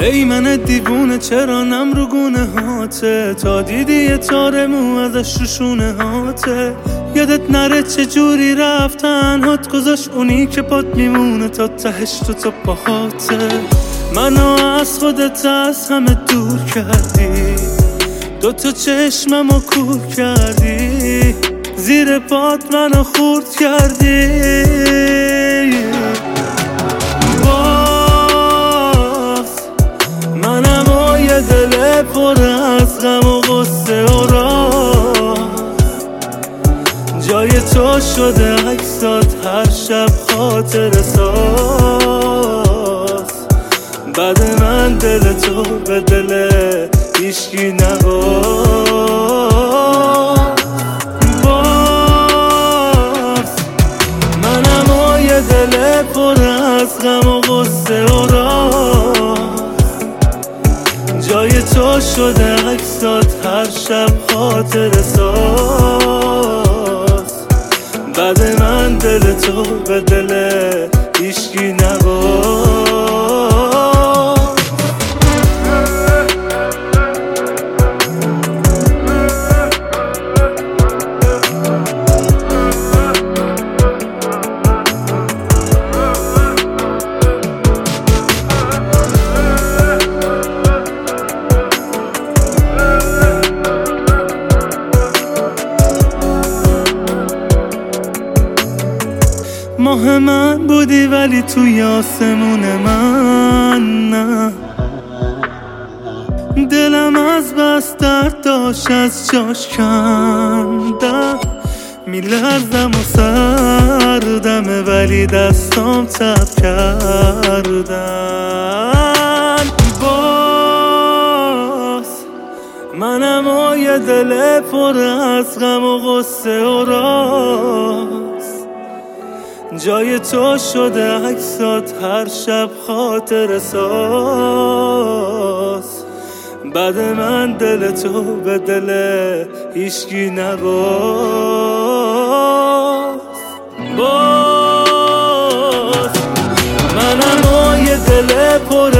ای من دیوونه چرا نم رو گونه هاته، تا دیدی یه تار مو ازش رو شونه هاته. یادت نره چه جوری رفتن هات گذاشت اونی که پات میمونه تا تهش تو پاهاته. منو از خودت از همه دور کردی، دوتا چشممو کور کردی، زیر پات منو خورد کردی. باز منم و یه دل پر از غم و غصه و راز، جای تو شده عکسات هر شب خاطر ساز. بعد من دل تو به دل هیچکی نباز. باز منم و یه دل پر از غم و غصه و راز، جای تو شده عکسات هر شب خاطر ساز. بعد من دل تو به دل هیچکی نباز. ماه من بودی ولی توی آسمون من نه، دلم از بس درد داشت از جاش کندم. میلرزم و سردمه ولی دستام تب کردن. باز منم و یه دل پر از غم و غصه و راز، جای تو شده عکسات هر شب خاطر ساز. بعد من دل تو به دل هیچکی نباز. باز منم و یه دل پر